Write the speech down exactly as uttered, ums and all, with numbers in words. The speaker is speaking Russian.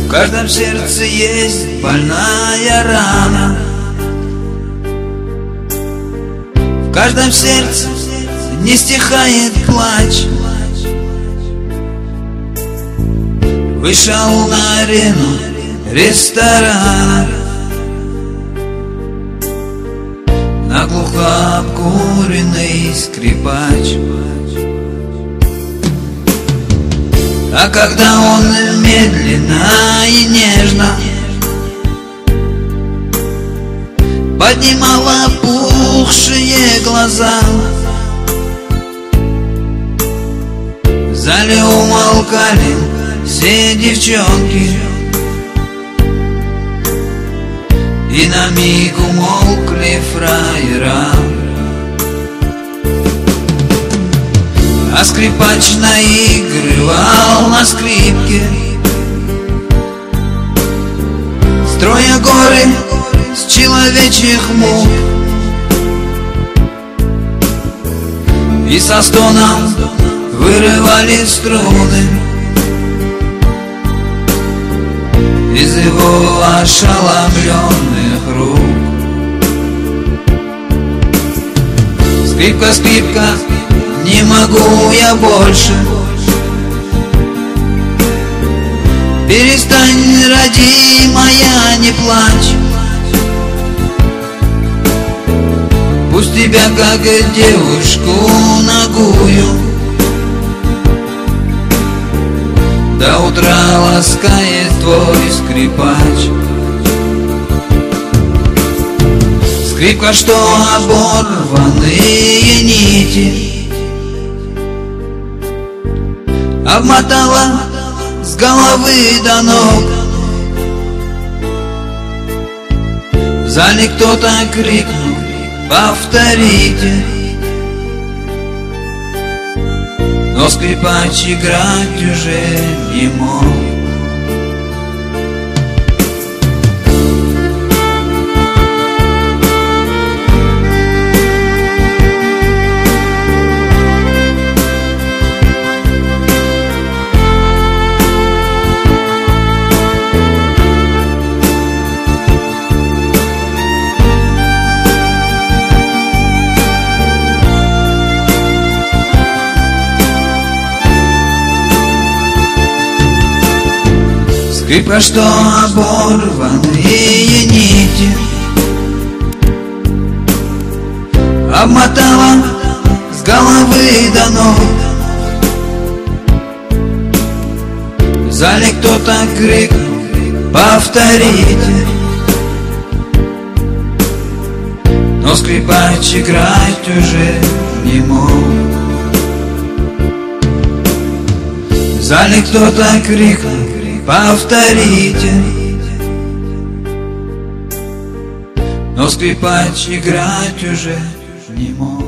В каждом сердце есть больная рана, в каждом сердце не стихает плач. Вышел на арену ресторана, наглухо обкуренный скрипач. А когда он медленно и нежно поднимал опухшие глаза, в зале умолкали все девчонки, и на миг умолкли фраера. А скрипач наигрывал на скрипке, строя горы с человечьих мук, и со стоном вырывали струны из его ошеломленных рук. Скрипка, скрипка, не могу я больше. Перестань, родимая, не плачь. Пусть тебя, как девушку нагую, до утра ласкает твой скрипач. Скрипка, что оборванные нити обмотала с головы до ног. В зале кто-то крикнул: повторите. Но скрипач играть уже не мог. Скрипка, что оборванные нити обмотала с головы до ног. В зале кто-то крикнул: повторите. Но скрипач играть уже не мог. В зале кто-то крикнул: повторите. Но скрипач играть уже не мог.